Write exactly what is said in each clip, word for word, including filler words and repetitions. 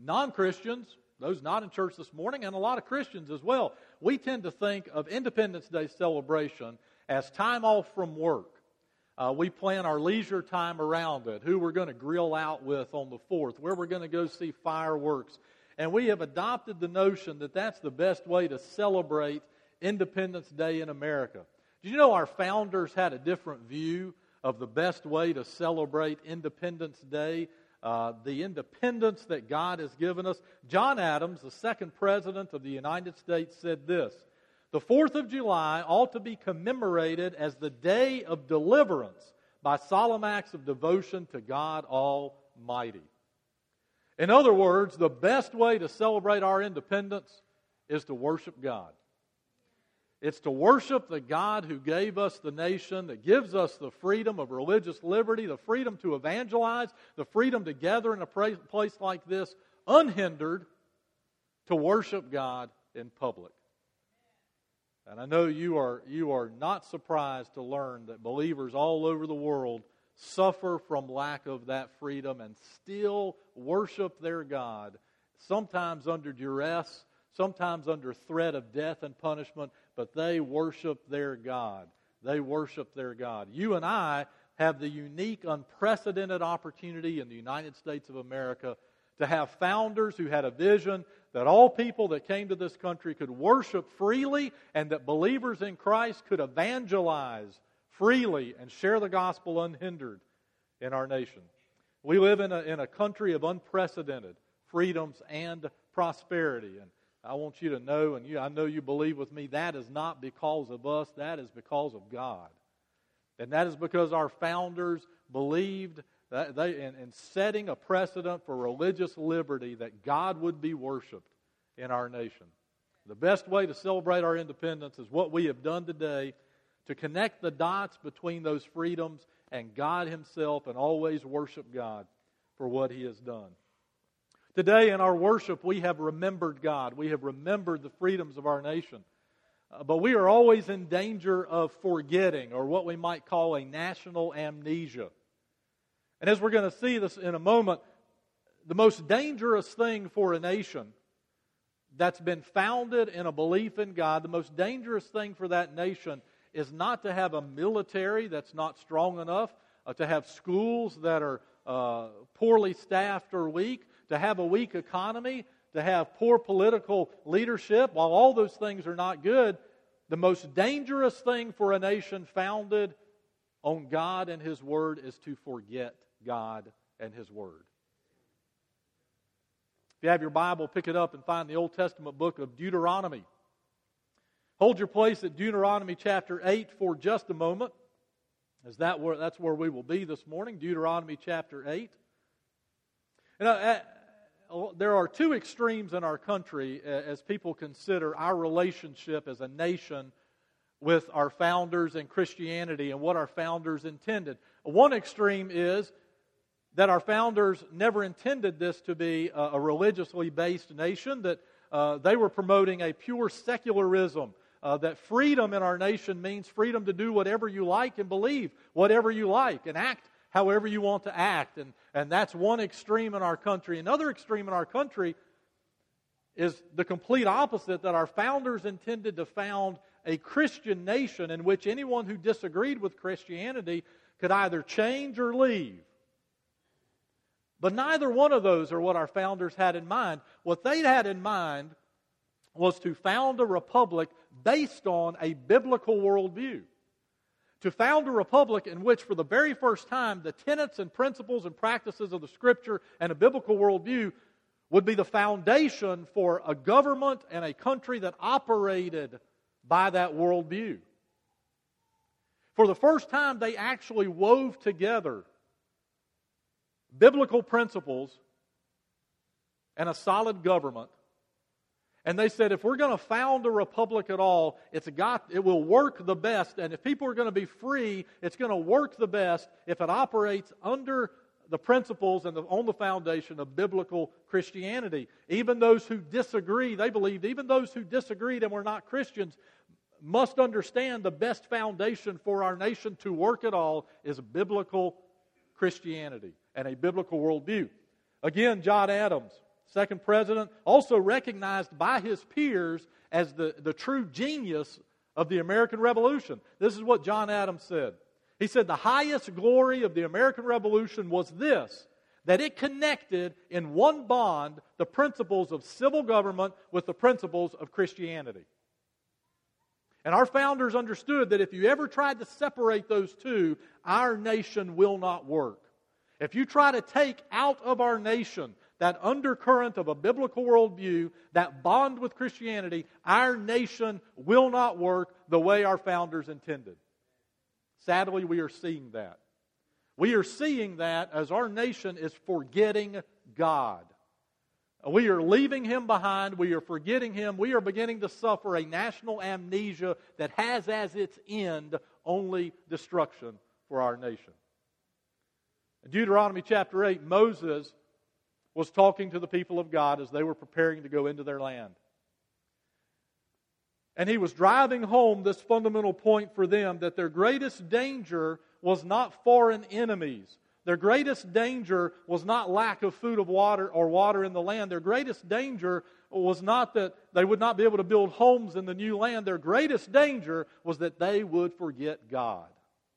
Non-Christians, those not in church this morning, and a lot of Christians as well, we tend to think of Independence Day celebration as time off from work. Uh, we plan our leisure time around it, who we're going to grill out with on the fourth, where we're going to go see fireworks. And we have adopted the notion that that's the best way to celebrate Independence Day in America. Did you know our founders had a different view of the best way to celebrate Independence Day? Uh, the independence that God has given us. John Adams, the second president of the United States, said this: "The fourth of July ought to be commemorated as the day of deliverance by solemn acts of devotion to God Almighty." In other words, the best way to celebrate our independence is to worship God. It's to worship the God who gave us the nation, that gives us the freedom of religious liberty, the freedom to evangelize, the freedom to gather in a place like this unhindered, to worship God in public. And I know you are, you are not surprised to learn that believers all over the world suffer from lack of that freedom and still worship their God, sometimes under duress, sometimes under threat of death and punishment, but they worship their God. They worship their God. You and I have the unique, unprecedented opportunity in the United States of America to have founders who had a vision that all people that came to this country could worship freely, and that believers in Christ could evangelize freely and share the gospel unhindered in our nation. We live in a, in a country of unprecedented freedoms and prosperity. And I want you to know, and you, I know you believe with me, that is not because of us, that is because of God. And that is because our founders believed that they, in, in setting a precedent for religious liberty, that God would be worshiped in our nation. The best way to celebrate our independence is what we have done today, to connect the dots between those freedoms and God Himself, and always worship God for what He has done. Today in our worship, we have remembered God. We have remembered the freedoms of our nation. Uh, but we are always in danger of forgetting, or what we might call a national amnesia. And as we're going to see this in a moment, the most dangerous thing for a nation that's been founded in a belief in God, the most dangerous thing for that nation is not to have a military that's not strong enough, uh, to have schools that are uh, poorly staffed or weak, to have a weak economy, to have poor political leadership. While all those things are not good, the most dangerous thing for a nation founded on God and His Word is to forget God and His Word. If you have your Bible, pick it up and find the Old Testament book of Deuteronomy. Hold your place at Deuteronomy chapter eight for just a moment, as that where, that's where we will be this morning, Deuteronomy chapter eight. You know, there are two extremes in our country as people consider our relationship as a nation with our founders and Christianity and what our founders intended. One extreme is that our founders never intended this to be a, a religiously based nation, that uh, they were promoting a pure secularism, uh, that freedom in our nation means freedom to do whatever you like and believe whatever you like and act however you want to act. And, and that's one extreme in our country. Another extreme in our country is the complete opposite, that our founders intended to found a Christian nation in which anyone who disagreed with Christianity could either change or leave. But neither one of those are what our founders had in mind. What they had in mind was to found a republic based on a biblical worldview. To found a republic in which, for the very first time, the tenets and principles and practices of the Scripture and a biblical worldview would be the foundation for a government and a country that operated by that worldview. For the first time, they actually wove together biblical principles and a solid government. And they said, if we're going to found a republic at all, it's got, it will work the best. And if people are going to be free, it's going to work the best if it operates under the principles and the, on the foundation of biblical Christianity. Even those who disagree, they believed, even those who disagreed and were not Christians must understand the best foundation for our nation to work at all is biblical Christianity and a biblical worldview. Again, John Adams, second president, also recognized by his peers as the, the true genius of the American Revolution. This is what John Adams said. He said, the highest glory of the American Revolution was this, that it connected in one bond the principles of civil government with the principles of Christianity. And our founders understood that if you ever tried to separate those two, our nation will not work. If you try to take out of our nation that undercurrent of a biblical worldview, that bond with Christianity, our nation will not work the way our founders intended. Sadly, we are seeing that. We are seeing that as our nation is forgetting God. We are leaving Him behind. We are forgetting Him. We are beginning to suffer a national amnesia that has as its end only destruction for our nation. In Deuteronomy chapter eight, Moses was talking to the people of God as they were preparing to go into their land. And he was driving home this fundamental point for them, that their greatest danger was not foreign enemies. Their greatest danger was not lack of food of water or water in the land. Their greatest danger was not that they would not be able to build homes in the new land. Their greatest danger was that they would forget God.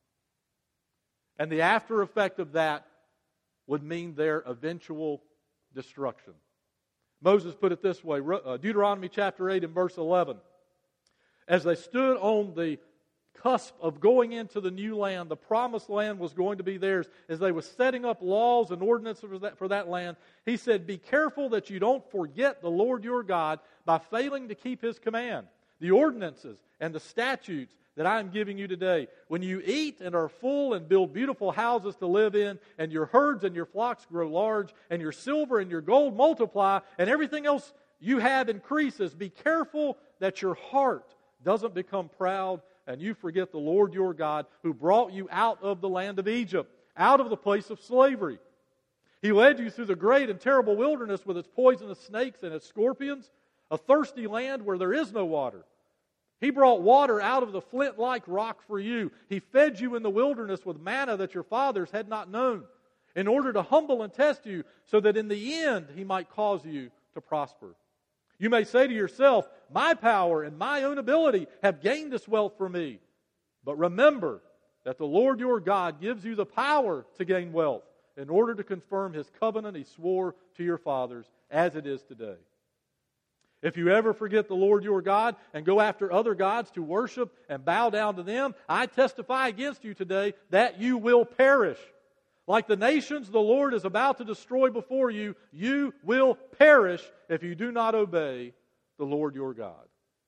And the after effect of that would mean their eventual destruction. Moses put it this way, Deuteronomy chapter eight and verse eleven. As they stood on the cusp of going into the new land, the promised land was going to be theirs. As they were setting up laws and ordinances for that, for that land, he said, be careful that you don't forget the Lord your God by failing to keep His command, the ordinances and the statutes that I am giving you today. When you eat and are full and build beautiful houses to live in, and your herds and your flocks grow large, and your silver and your gold multiply, and everything else you have increases, be careful that your heart doesn't become proud and you forget the Lord your God who brought you out of the land of Egypt, out of the place of slavery. He led you through the great and terrible wilderness with its poisonous snakes and its scorpions, a thirsty land where there is no water. He brought water out of the flint-like rock for you. He fed you in the wilderness with manna that your fathers had not known, in order to humble and test you, so that in the end He might cause you to prosper. You may say to yourself, my power and my own ability have gained this wealth for me. But remember that the Lord your God gives you the power to gain wealth in order to confirm His covenant He swore to your fathers, as it is today. If you ever forget the Lord your God and go after other gods to worship and bow down to them, I testify against you today that you will perish. Like the nations the Lord is about to destroy before you, you will perish if you do not obey the Lord your God.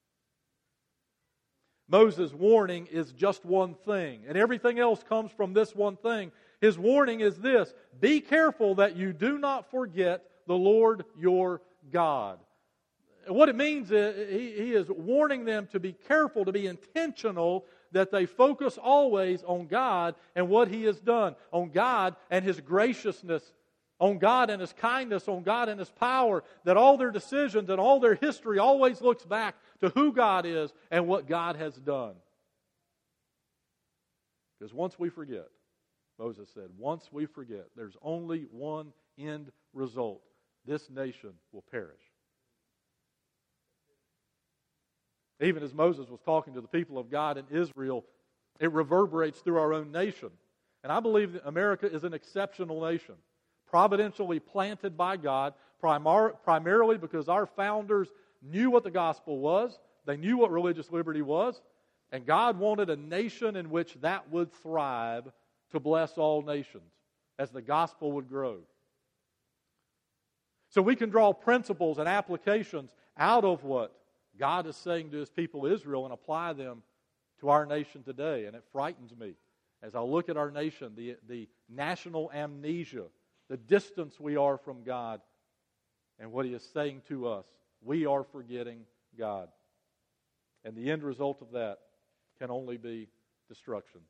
Moses' warning is just one thing, and everything else comes from this one thing. His warning is this: be careful that you do not forget the Lord your God. And what it means is he, he is warning them to be careful, to be intentional, that they focus always on God and what He has done, on God and His graciousness, on God and His kindness, on God and His power, that all their decisions and all their history always looks back to who God is and what God has done. Because once we forget, Moses said, once we forget, there's only one end result. This nation will perish. Even as Moses was talking to the people of God in Israel, it reverberates through our own nation. And I believe that America is an exceptional nation, providentially planted by God, primar- primarily because our founders knew what the gospel was, they knew what religious liberty was, and God wanted a nation in which that would thrive to bless all nations as the gospel would grow. So we can draw principles and applications out of what God is saying to His people Israel and apply them to our nation today. And it frightens me as I look at our nation, the, the national amnesia, the distance we are from God, and what He is saying to us. We are forgetting God. And the end result of that can only be destruction.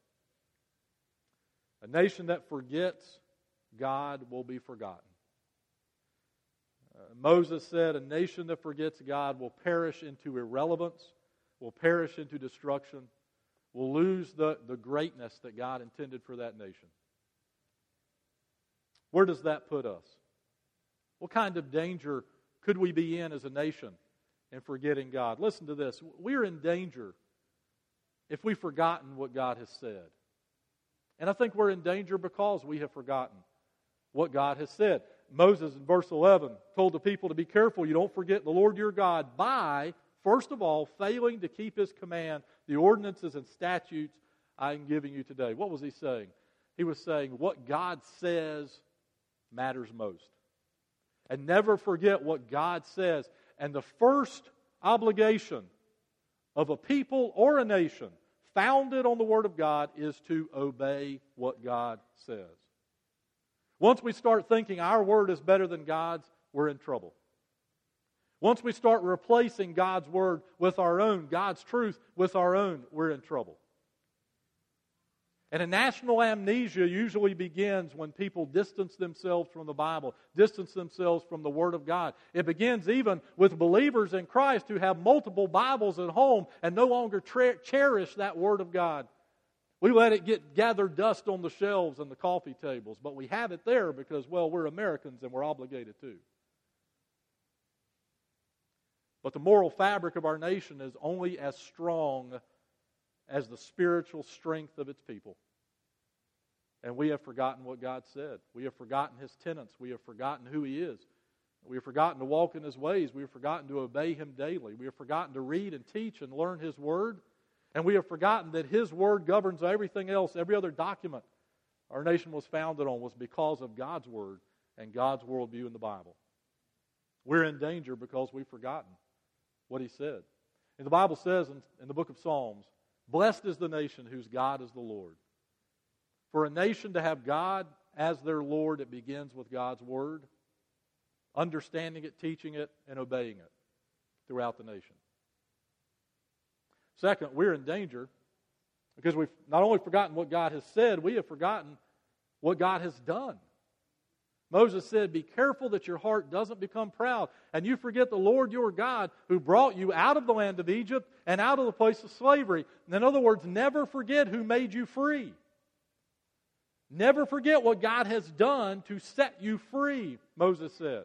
A nation that forgets God will be forgotten. Uh, Moses said, a nation that forgets God will perish into irrelevance, will perish into destruction, will lose the, the greatness that God intended for that nation. Where does that put us? What kind of danger could we be in as a nation in forgetting God? Listen to this. We're in danger if we've forgotten what God has said. And I think we're in danger because we have forgotten what God has said. Moses in verse eleven told the people to be careful you don't forget the Lord your God by, first of all, failing to keep His command, the ordinances and statutes I am giving you today. What was he saying? He was saying what God says matters most. And never forget what God says. And the first obligation of a people or a nation founded on the Word of God is to obey what God says. Once we start thinking our word is better than God's, we're in trouble. Once we start replacing God's word with our own, God's truth with our own, we're in trouble. And a national amnesia usually begins when people distance themselves from the Bible, distance themselves from the Word of God. It begins even with believers in Christ who have multiple Bibles at home and no longer tra- cherish that Word of God. We let it get gathered dust on the shelves and the coffee tables, but we have it there because, well, we're Americans and we're obligated to. But the moral fabric of our nation is only as strong as the spiritual strength of its people. And we have forgotten what God said. We have forgotten His tenets. We have forgotten who He is. We have forgotten to walk in His ways. We have forgotten to obey Him daily. We have forgotten to read and teach and learn His Word. And we have forgotten that His Word governs everything else. Every other document our nation was founded on was because of God's Word and God's worldview in the Bible. We're in danger because we've forgotten what He said. And the Bible says in, in the book of Psalms, blessed is the nation whose God is the Lord. For a nation to have God as their Lord, it begins with God's Word, understanding it, teaching it, and obeying it throughout the nation. Second, we're in danger because we've not only forgotten what God has said, we have forgotten what God has done. Moses said, be careful that your heart doesn't become proud, and you forget the Lord your God who brought you out of the land of Egypt and out of the place of slavery. In other words, never forget who made you free. Never forget what God has done to set you free, Moses said.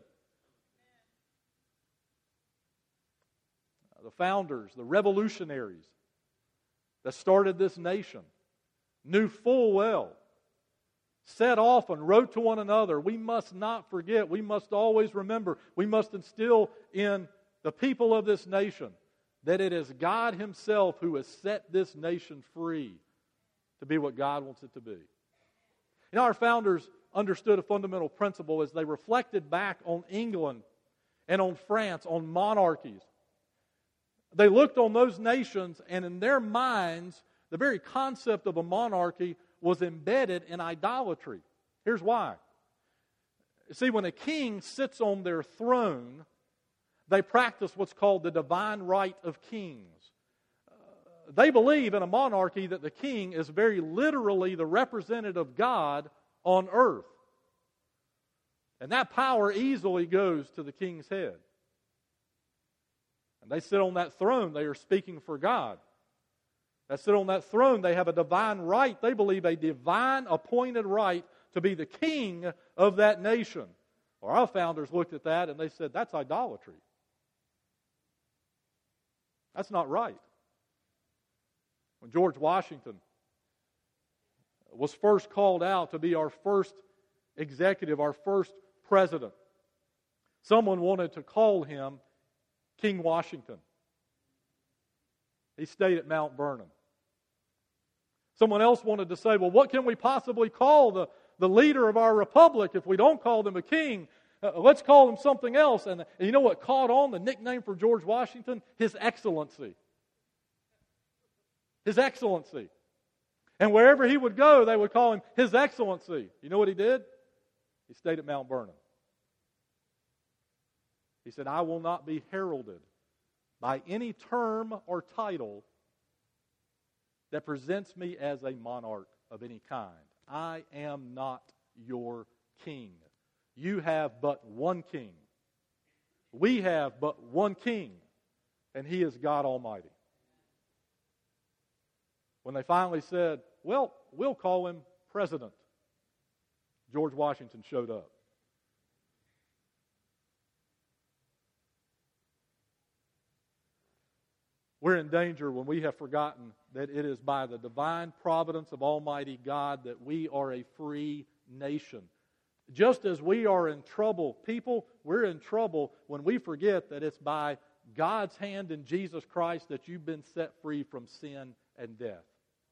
The founders, the revolutionaries that started this nation knew full well, set off and wrote to one another, we must not forget, we must always remember, we must instill in the people of this nation that it is God Himself who has set this nation free to be what God wants it to be. You know, our founders understood a fundamental principle as they reflected back on England and on France, on monarchies. They looked on those nations, and in their minds, the very concept of a monarchy was embedded in idolatry. Here's why. See, when a king sits on their throne, they practice what's called the divine right of kings. Uh, they believe in a monarchy that the king is very literally the representative of God on earth. And that power easily goes to the king's head. And they sit on that throne, they are speaking for God. They sit on that throne, they have a divine right, they believe a divine appointed right to be the king of that nation. Well, our founders looked at that and they said, that's idolatry. That's not right. When George Washington was first called out to be our first executive, our first president, someone wanted to call him King Washington. He stayed at Mount Vernon. Someone else wanted to say, well, what can we possibly call the, the leader of our republic if we don't call them a king? Uh, let's call him something else. And, and you know what caught on? The nickname for George Washington? His Excellency. His Excellency. And wherever he would go, they would call him His Excellency. You know what he did? He stayed at Mount Vernon. He said, I will not be heralded by any term or title that presents me as a monarch of any kind. I am not your king. You have but one king. We have but one king, and He is God Almighty. When they finally said, well, we'll call him President, George Washington showed up. We're in danger when we have forgotten that it is by the divine providence of Almighty God that we are a free nation. Just as we are in trouble, people, we're in trouble when we forget that it's by God's hand in Jesus Christ that you've been set free from sin and death.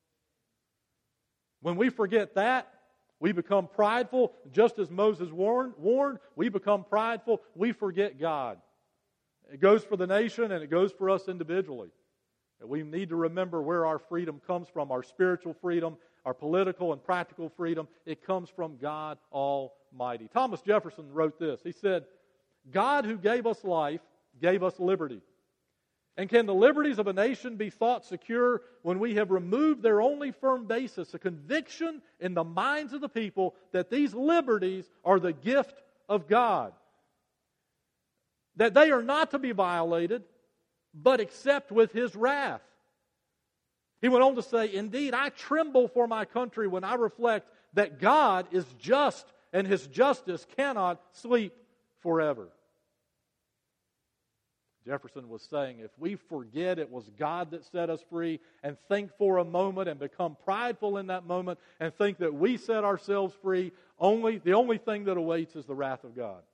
When we forget that, we become prideful, just as Moses warned, warned, we become prideful, we forget God. It goes for the nation and it goes for us individually. We need to remember where our freedom comes from, our spiritual freedom, our political and practical freedom. It comes from God Almighty. Thomas Jefferson wrote this. He said, God who gave us life gave us liberty. And can the liberties of a nation be thought secure when we have removed their only firm basis, a conviction in the minds of the people that these liberties are the gift of God? That they are not to be violated, but except with His wrath. He went on to say, indeed, I tremble for my country when I reflect that God is just and His justice cannot sleep forever. Jefferson was saying, if we forget it was God that set us free and think for a moment and become prideful in that moment and think that we set ourselves free, only the only thing that awaits is the wrath of God.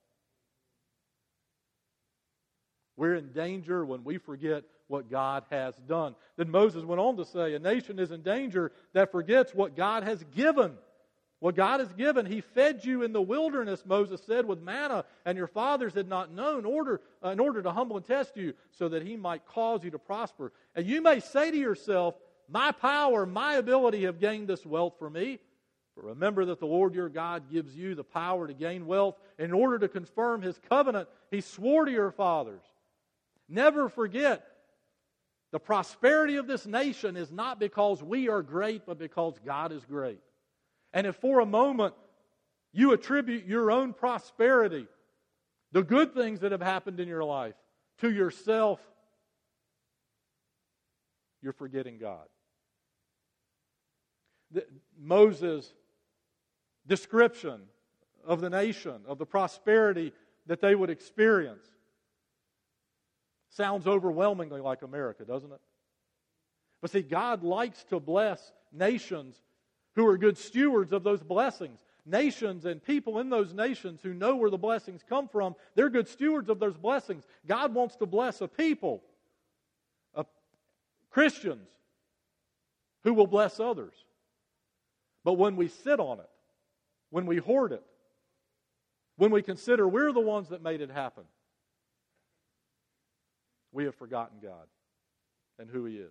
We're in danger when we forget what God has done. Then Moses went on to say, a nation is in danger that forgets what God has given. What God has given. He fed you in the wilderness, Moses said, with manna, and your fathers had not known, order, uh, in order to humble and test you, so that He might cause you to prosper. And you may say to yourself, my power, my ability have gained this wealth for me. But remember that the Lord your God gives you the power to gain wealth in order to confirm His covenant He swore to your fathers. Never forget, the prosperity of this nation is not because we are great, but because God is great. And if for a moment you attribute your own prosperity, the good things that have happened in your life, to yourself, you're forgetting God. The, Moses' description of the nation, of the prosperity that they would experience, sounds overwhelmingly like America, doesn't it? But see, God likes to bless nations who are good stewards of those blessings. Nations and people in those nations who know where the blessings come from, they're good stewards of those blessings. God wants to bless a people, a Christians, who will bless others. But when we sit on it, when we hoard it, when we consider we're the ones that made it happen, we have forgotten God and who He is.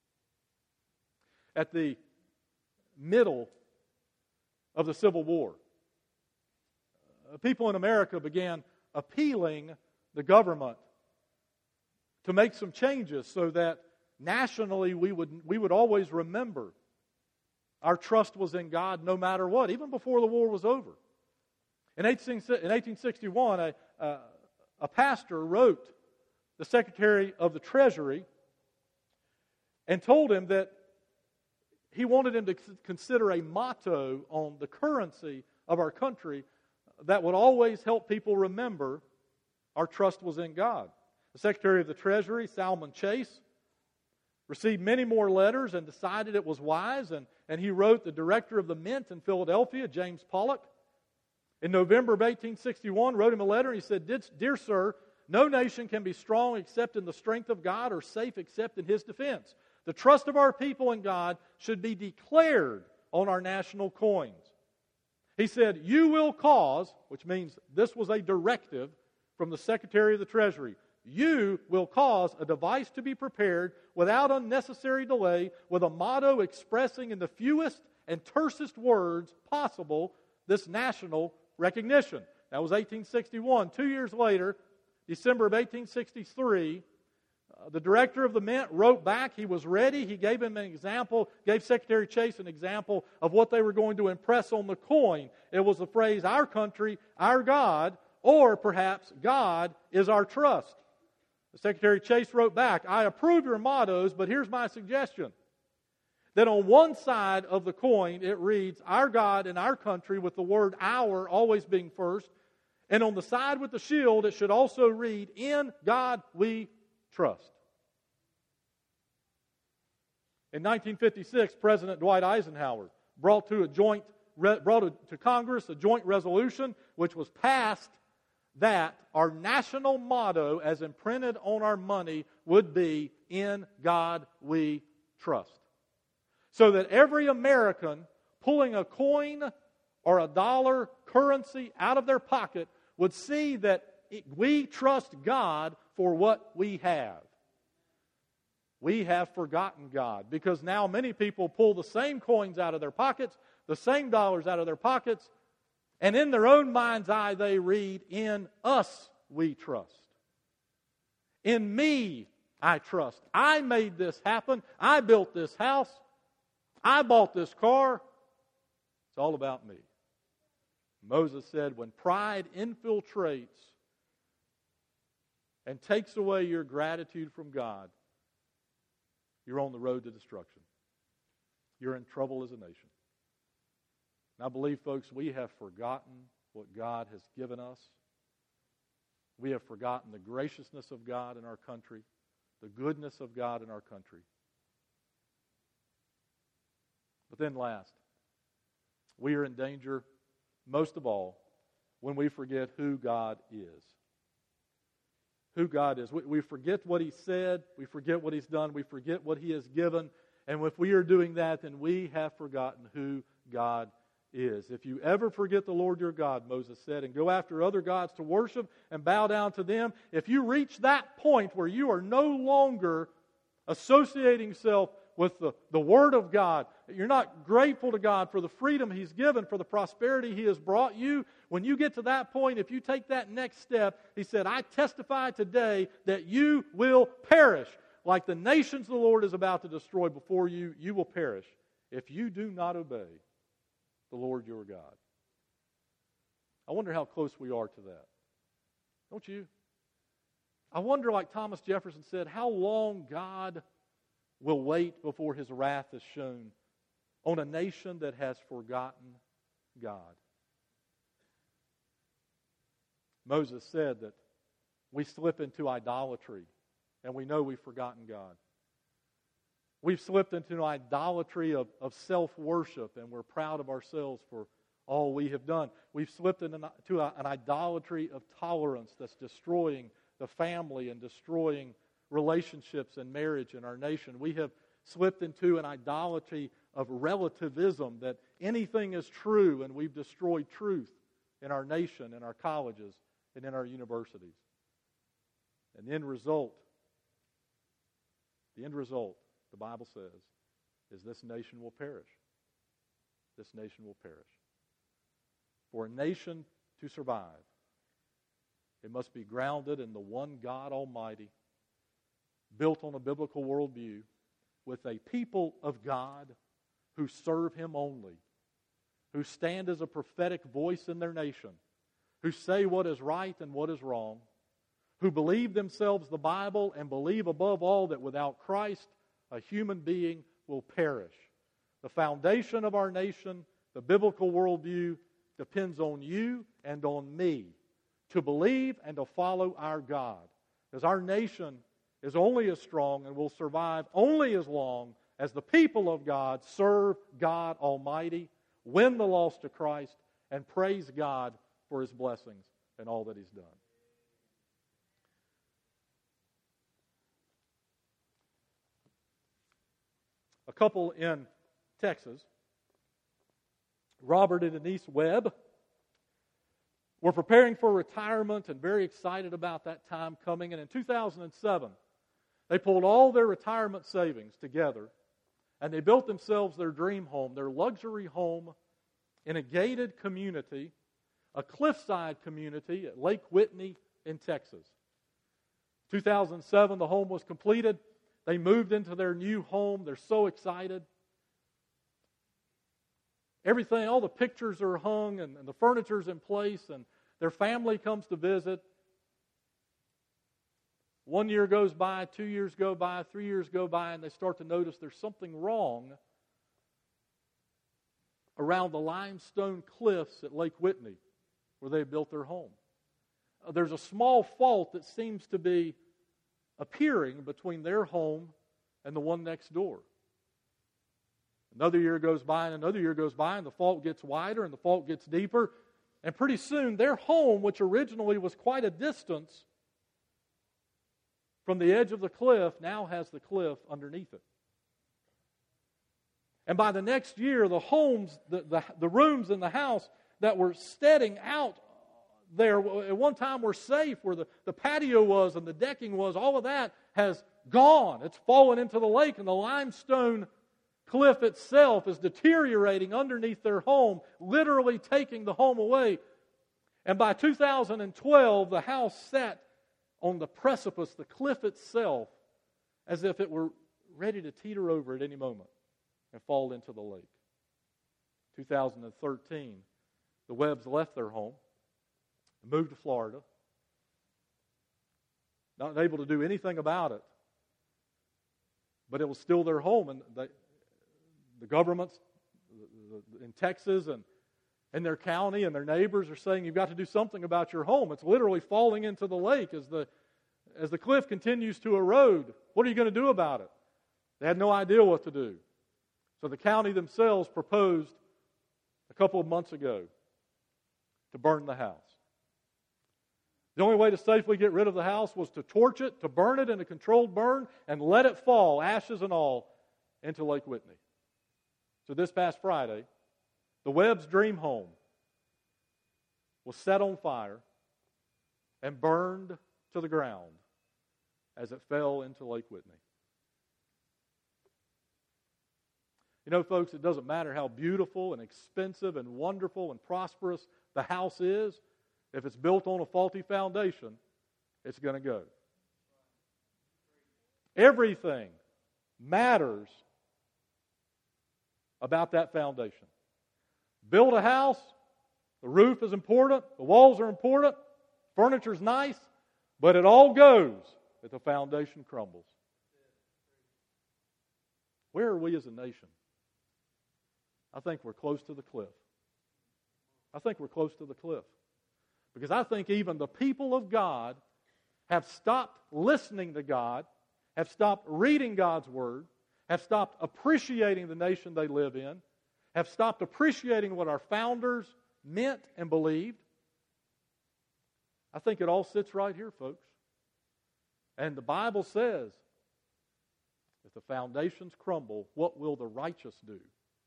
At the middle of the Civil War, people in America began appealing the government to make some changes so that nationally we would, we would always remember our trust was in God no matter what, even before the war was over. In eighteen sixty-one, a, a, a pastor wrote the Secretary of the Treasury and told him that he wanted him to consider a motto on the currency of our country that would always help people remember our trust was in God. The Secretary of the Treasury, Salmon Chase, received many more letters and decided it was wise, and, and he wrote the Director of the Mint in Philadelphia, James Pollock, in November of eighteen sixty-one, wrote him a letter, and he said, Dear sir, no nation can be strong except in the strength of God or safe except in His defense. The trust of our people in God should be declared on our national coins. He said, you will cause, which means this was a directive from the Secretary of the Treasury, you will cause a device to be prepared without unnecessary delay with a motto expressing in the fewest and tersest words possible this national recognition. That was eighteen sixty-one. Two years later, December of eighteen sixty-three, uh, the Director of the Mint wrote back. He was ready. He gave him an example, gave Secretary Chase an example of what they were going to impress on the coin. It was the phrase, our country, our God, or perhaps God is our trust. The Secretary Chase wrote back, I approve your mottos, but here's my suggestion. That on one side of the coin it reads, our God and our country, with the word our always being first. And on the side with the shield, it should also read, in God we trust. In nineteen fifty-six, President Dwight Eisenhower brought to a joint brought to Congress a joint resolution which was passed that our national motto, as imprinted on our money, would be, "In God we trust." So that every American pulling a coin or a dollar currency out of their pocket would see that we trust God for what we have. We have forgotten God, because now many people pull the same coins out of their pockets, the same dollars out of their pockets, and in their own mind's eye they read, "In us we trust. In me I trust. I made this happen. I built this house. I bought this car. It's all about me." Moses said, when pride infiltrates and takes away your gratitude from God, you're on the road to destruction. You're in trouble as a nation. And I believe, folks, we have forgotten what God has given us. We have forgotten the graciousness of God in our country, the goodness of God in our country. But then last, we are in danger, most of all, when we forget who God is. Who God is. We, we forget what He said. We forget what He's done. We forget what He has given. And if we are doing that, then we have forgotten who God is. If you ever forget the Lord your God, Moses said, and go after other gods to worship and bow down to them, if you reach that point where you are no longer associating yourself with the, the Word of God, you're not grateful to God for the freedom He's given, for the prosperity He has brought you, when you get to that point, if you take that next step, He said, I testify today that you will perish. Like the nations the Lord is about to destroy before you, you will perish if you do not obey the Lord your God. I wonder how close we are to that. Don't you? I wonder, like Thomas Jefferson said, how long God will wait before His wrath is shown on a nation that has forgotten God. Moses said that we slip into idolatry and we know we've forgotten God. We've slipped into an idolatry of, of self-worship, and we're proud of ourselves for all we have done. We've slipped into an idolatry of tolerance that's destroying the family and destroying relationships and marriage in our nation. We have slipped into an idolatry of relativism, that anything is true, and we've destroyed truth in our nation, in our colleges, and in our universities. And the end result, the end result, the Bible says, is this nation will perish. This nation will perish. For a nation to survive, it must be grounded in the one God Almighty, built on a biblical worldview, with a people of God who serve Him only, who stand as a prophetic voice in their nation, who say what is right and what is wrong, who believe themselves the Bible and believe above all that without Christ, a human being will perish. The foundation of our nation, the biblical worldview, depends on you and on me to believe and to follow our God. Because our nation is only as strong and will survive only as long as the people of God serve God Almighty, win the lost to Christ, and praise God for His blessings and all that He's done. A couple in Texas, Robert and Denise Webb, were preparing for retirement and very excited about that time coming. And in two thousand seven, they pulled all their retirement savings together and they built themselves their dream home, their luxury home in a gated community, a cliffside community at Lake Whitney in Texas. two thousand seven, the home was completed. They moved into their new home. They're so excited. Everything, all the pictures are hung and, and the furniture's in place, and their family comes to visit. One year goes by, two years go by, three years go by, and they start to notice there's something wrong around the limestone cliffs at Lake Whitney where they built their home. Uh, there's a small fault that seems to be appearing between their home and the one next door. Another year goes by and another year goes by, and the fault gets wider and the fault gets deeper. And pretty soon, their home, which originally was quite a distance from the edge of the cliff, now has the cliff underneath it. And by the next year, the homes, the, the, the rooms in the house that were steading out there, at one time were safe, where the, the patio was and the decking was, all of that has gone. It's fallen into the lake, and the limestone cliff itself is deteriorating underneath their home, literally taking the home away. And by two thousand twelve, the house sat on the precipice, the cliff itself, as if it were ready to teeter over at any moment and fall into the lake. two thousand thirteen, the Webbs left their home, moved to Florida, not able to do anything about it, but it was still their home, and they, the governments in Texas and in their county and their neighbors are saying, you've got to do something about your home. It's literally falling into the lake as the as the cliff continues to erode. What are you going to do about it? They had no idea what to do. So the county themselves proposed a couple of months ago to burn the house. The only way to safely get rid of the house was to torch it, to burn it in a controlled burn, and let it fall, ashes and all, into Lake Whitney. So this past Friday, the Webbs' dream home was set on fire and burned to the ground as it fell into Lake Whitney. You know, folks, it doesn't matter how beautiful and expensive and wonderful and prosperous the house is. If it's built on a faulty foundation, it's going to go. Everything matters about that foundation. Build a house, the roof is important, the walls are important, furniture's nice, but it all goes if the foundation crumbles. Where are we as a nation? I think we're close to the cliff. I think we're close to the cliff. Because I think even the people of God have stopped listening to God, have stopped reading God's Word, have stopped appreciating the nation they live in, have stopped appreciating what our founders meant and believed. I think it all sits right here, folks. And the Bible says, if the foundations crumble, what will the righteous do?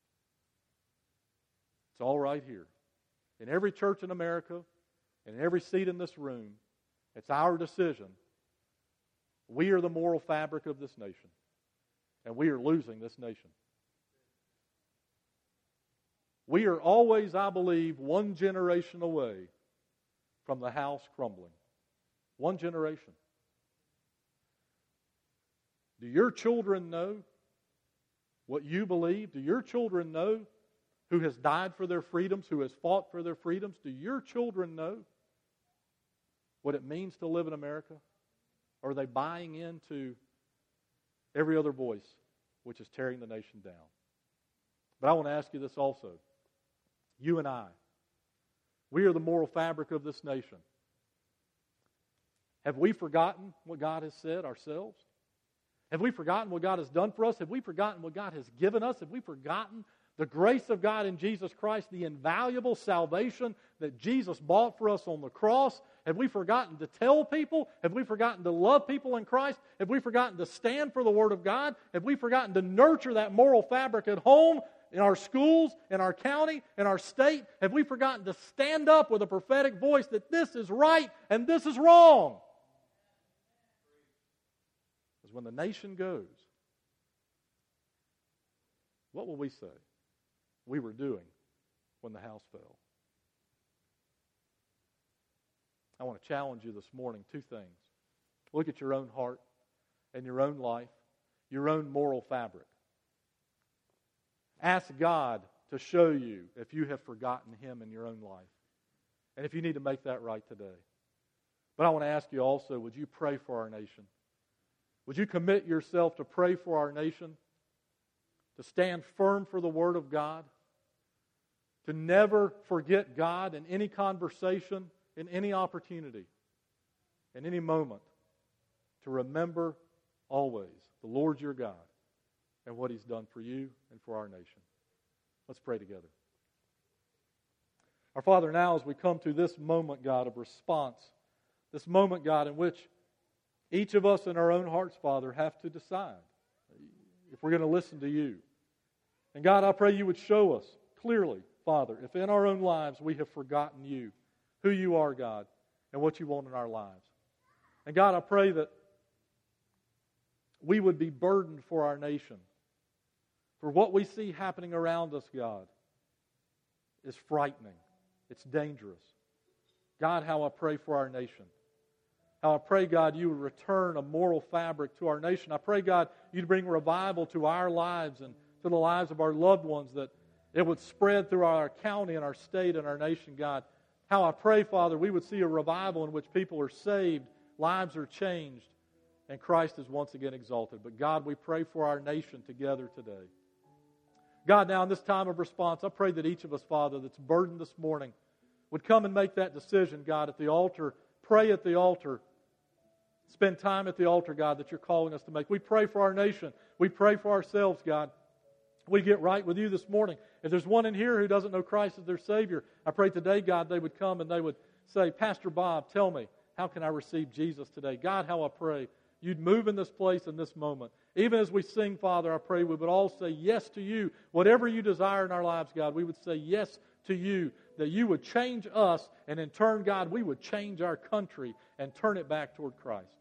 It's all right here. In every church in America, and in every seat in this room, it's our decision. We are the moral fabric of this nation. And we are losing this nation. We are always, I believe, one generation away from the house crumbling. One generation. Do your children know what you believe? Do your children know who has died for their freedoms, who has fought for their freedoms? Do your children know what it means to live in America? Or are they buying into every other voice which is tearing the nation down? But I want to ask you this also. You and I, we are the moral fabric of this nation. Have we forgotten what God has said ourselves? Have we forgotten what God has done for us? Have we forgotten what God has given us? Have we forgotten the grace of God in Jesus Christ, the invaluable salvation that Jesus bought for us on the cross? Have we forgotten to tell people? Have we forgotten to love people in Christ? Have we forgotten to stand for the Word of God? Have we forgotten to nurture that moral fabric at home, in our schools, in our county, in our state? Have we forgotten to stand up with a prophetic voice that this is right and this is wrong? Because when the nation goes, what will we say we were doing when the house fell? I want to challenge you this morning, two things. Look at your own heart and your own life, your own moral fabric. Ask God to show you if you have forgotten Him in your own life, and if you need to make that right today. But I want to ask you also, would you pray for our nation? Would you commit yourself to pray for our nation, to stand firm for the Word of God, to never forget God in any conversation, in any opportunity, in any moment, to remember always the Lord your God and what He's done for you and for our nation. Let's pray together. Our Father, now as we come to this moment, God, of response, this moment, God, in which each of us in our own hearts, Father, have to decide if we're going to listen to you. And God, I pray you would show us clearly, Father, if in our own lives we have forgotten you, who you are, God, and what you want in our lives. And God, I pray that we would be burdened for our nation. For what we see happening around us, God, is frightening. It's dangerous. God, how I pray for our nation. How I pray, God, you would return a moral fabric to our nation. I pray, God, you'd bring revival to our lives and to the lives of our loved ones, that it would spread through our county and our state and our nation, God. How I pray, Father, we would see a revival in which people are saved, lives are changed, and Christ is once again exalted. But God, we pray for our nation together today. God, now in this time of response, I pray that each of us, Father, that's burdened this morning, would come and make that decision, God, at the altar, pray at the altar, spend time at the altar, God, that you're calling us to make. We pray for our nation. We pray for ourselves, God. We get right with you this morning. If there's one in here who doesn't know Christ as their Savior, I pray today, God, they would come and they would say, Pastor Bob, tell me, how can I receive Jesus today? God, how I pray you'd move in this place in this moment. Even as we sing, Father, I pray we would all say yes to you. Whatever you desire in our lives, God, we would say yes to you, that you would change us, and in turn, God, we would change our country and turn it back toward Christ.